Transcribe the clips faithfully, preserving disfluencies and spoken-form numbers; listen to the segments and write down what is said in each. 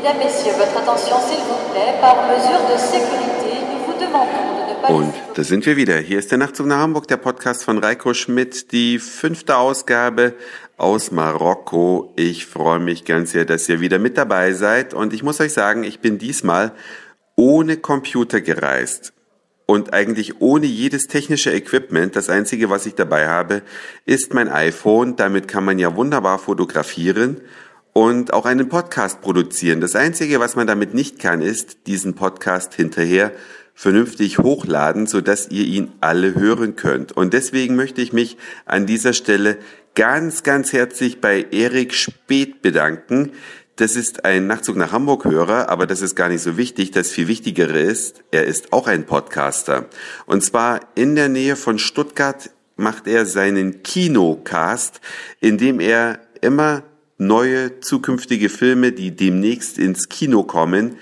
Mesdames, Messieurs, votre attention s'il vous plaît. Par mesure de sécurité, nous vous demandons de ne pas... Und da sind wir wieder. Hier ist der Nachtzug nach Hamburg, der Podcast von Reiko Schmidt, die fünfte Ausgabe aus Marokko. Ich freue mich ganz sehr, dass ihr wieder mit dabei seid. Und ich muss euch sagen, ich bin diesmal ohne Computer gereist. Und eigentlich ohne jedes technische Equipment. Das Einzige, was ich dabei habe, ist mein iPhone. Damit kann man ja wunderbar fotografieren und auch einen Podcast produzieren. Das Einzige, was man damit nicht kann, ist diesen Podcast hinterher vernünftig hochladen, sodass ihr ihn alle hören könnt. Und deswegen möchte ich mich an dieser Stelle ganz, ganz herzlich bei Erik Speth bedanken. Das ist ein Nachtzug nach Hamburg-Hörer, aber das ist gar nicht so wichtig. Das viel Wichtigere ist, er ist auch ein Podcaster. Und zwar in der Nähe von Stuttgart macht er seinen Kinocast, in dem er immer neue zukünftige Filme, die demnächst ins Kino kommen,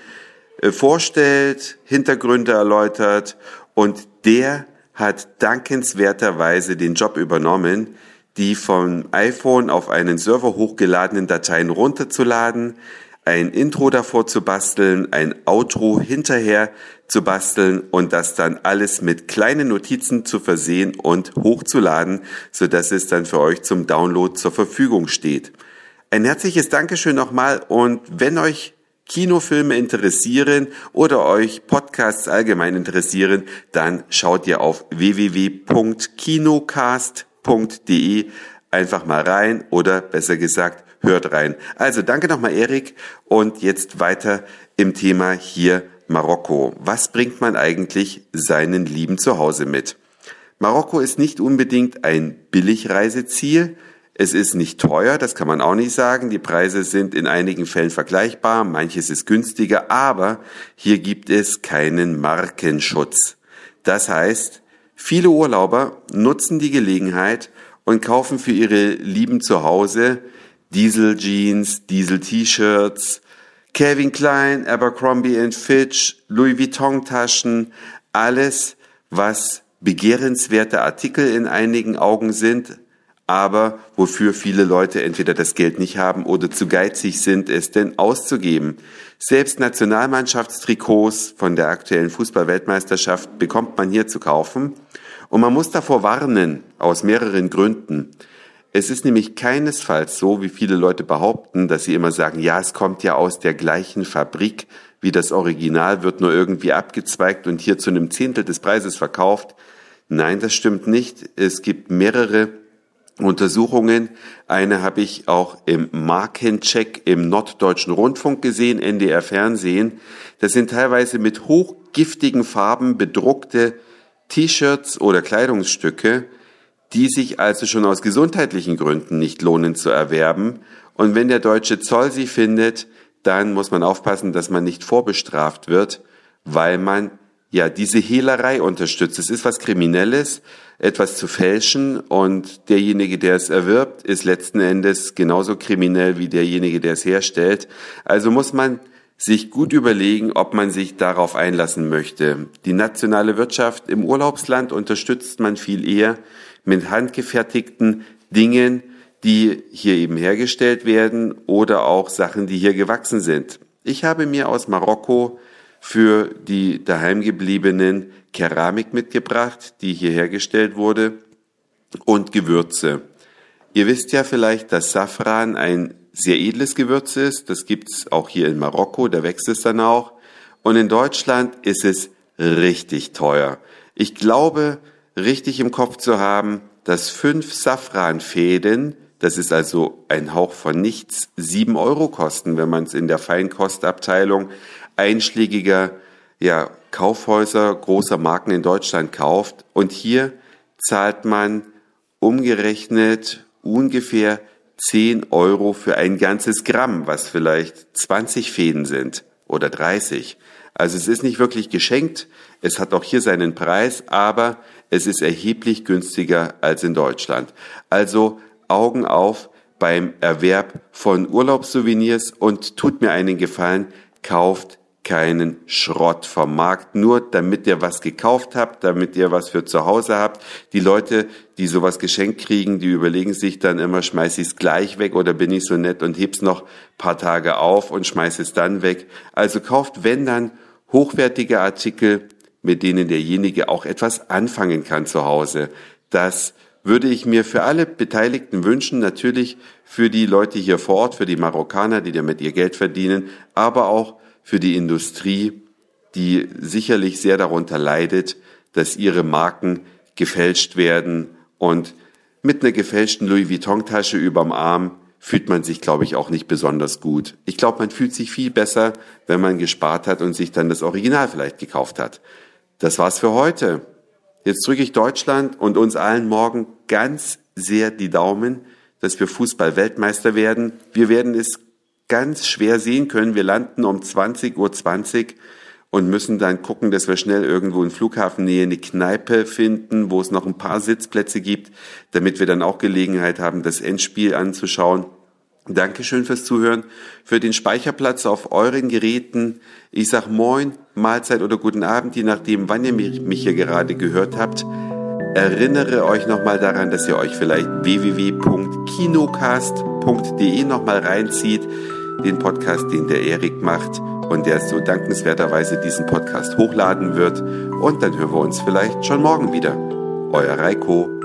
vorstellt, Hintergründe erläutert. Und der hat dankenswerterweise den Job übernommen, die vom iPhone auf einen Server hochgeladenen Dateien runterzuladen, ein Intro davor zu basteln, ein Outro hinterher zu basteln und das dann alles mit kleinen Notizen zu versehen und hochzuladen, sodass es dann für euch zum Download zur Verfügung steht. Ein herzliches Dankeschön nochmal, und wenn euch Kinofilme interessieren oder euch Podcasts allgemein interessieren, dann schaut ihr auf w w w punkt kinocast punkt de einfach mal rein, oder besser gesagt, hört rein. Also danke nochmal, Erik, und jetzt weiter im Thema hier Marokko. Was bringt man eigentlich seinen Lieben zu Hause mit? Marokko ist nicht unbedingt ein Billigreiseziel. Es ist nicht teuer, das kann man auch nicht sagen. Die Preise sind in einigen Fällen vergleichbar, manches ist günstiger, aber hier gibt es keinen Markenschutz. Das heißt, viele Urlauber nutzen die Gelegenheit und kaufen für ihre Lieben zu Hause Diesel-Jeans, Diesel-T-Shirts, Calvin Klein, Abercrombie and Fitch, Louis Vuitton-Taschen, alles, was begehrenswerte Artikel in einigen Augen sind, aber wofür viele Leute entweder das Geld nicht haben oder zu geizig sind, es denn auszugeben. Selbst Nationalmannschaftstrikots von der aktuellen Fußball-Weltmeisterschaft bekommt man hier zu kaufen. Und man muss davor warnen, aus mehreren Gründen. Es ist nämlich keinesfalls so, wie viele Leute behaupten, dass sie immer sagen, ja, es kommt ja aus der gleichen Fabrik wie das Original, wird nur irgendwie abgezweigt und hier zu einem Zehntel des Preises verkauft. Nein, das stimmt nicht. Es gibt mehrere Untersuchungen. Eine habe ich auch im Markencheck im Norddeutschen Rundfunk gesehen, N D R Fernsehen. Das sind teilweise mit hochgiftigen Farben bedruckte T-Shirts oder Kleidungsstücke, die sich also schon aus gesundheitlichen Gründen nicht lohnen zu erwerben. Und wenn der deutsche Zoll sie findet, dann muss man aufpassen, dass man nicht vorbestraft wird, weil man ja diese Hehlerei unterstützt. Es ist was Kriminelles, etwas zu fälschen, und derjenige, der es erwirbt, ist letzten Endes genauso kriminell wie derjenige, der es herstellt. Also muss man sich gut überlegen, ob man sich darauf einlassen möchte. Die nationale Wirtschaft im Urlaubsland unterstützt man viel eher mit handgefertigten Dingen, die hier eben hergestellt werden, oder auch Sachen, die hier gewachsen sind. Ich habe mir aus Marokko für die daheimgebliebenen Keramik mitgebracht, die hier hergestellt wurde, und Gewürze. Ihr wisst ja vielleicht, dass Safran ein sehr edles Gewürz ist. Das gibt's auch hier in Marokko, da wächst es dann auch. Und in Deutschland ist es richtig teuer. Ich glaube, richtig im Kopf zu haben, dass fünf Safranfäden, das ist also ein Hauch von nichts, sieben Euro kosten, wenn man es in der Feinkostabteilung einschlägiger ja, Kaufhäuser großer Marken in Deutschland kauft. Und hier zahlt man umgerechnet ungefähr zehn Euro für ein ganzes Gramm, was vielleicht zwanzig Fäden sind oder dreißig. Also es ist nicht wirklich geschenkt, es hat auch hier seinen Preis, aber es ist erheblich günstiger als in Deutschland. Also Augen auf beim Erwerb von Urlaubssouvenirs und tut mir einen Gefallen, kauft keinen Schrott vom Markt, nur damit ihr was gekauft habt, damit ihr was für zu Hause habt. Die Leute, die sowas geschenkt kriegen, die überlegen sich dann immer, schmeiß ich es gleich weg oder bin ich so nett und heb's noch ein paar Tage auf und schmeiß es dann weg. Also kauft, wenn dann, hochwertige Artikel, mit denen derjenige auch etwas anfangen kann zu Hause. Das würde ich mir für alle Beteiligten wünschen, natürlich für die Leute hier vor Ort, für die Marokkaner, die damit ihr Geld verdienen, aber auch für die Industrie, die sicherlich sehr darunter leidet, dass ihre Marken gefälscht werden. Und mit einer gefälschten Louis Vuitton-Tasche überm Arm fühlt man sich, glaube ich, auch nicht besonders gut. Ich glaube, man fühlt sich viel besser, wenn man gespart hat und sich dann das Original vielleicht gekauft hat. Das war's für heute. Jetzt drücke ich Deutschland und uns allen morgen ganz sehr die Daumen, dass wir Fußball-Weltmeister werden. Wir werden es ganz schwer sehen können. Wir landen um zwanzig Uhr zwanzig und müssen dann gucken, dass wir schnell irgendwo in Flughafennähe eine Kneipe finden, wo es noch ein paar Sitzplätze gibt, damit wir dann auch Gelegenheit haben, das Endspiel anzuschauen. Dankeschön fürs Zuhören, für den Speicherplatz auf euren Geräten. Ich sag Moin, Mahlzeit oder guten Abend, je nachdem, wann ihr mich hier gerade gehört habt. Erinnere euch nochmal daran, dass ihr euch vielleicht w w w punkt kinocast punkt de nochmal reinzieht, den Podcast, den der Erik macht und der so dankenswerterweise diesen Podcast hochladen wird. Und dann hören wir uns vielleicht schon morgen wieder. Euer Reiko.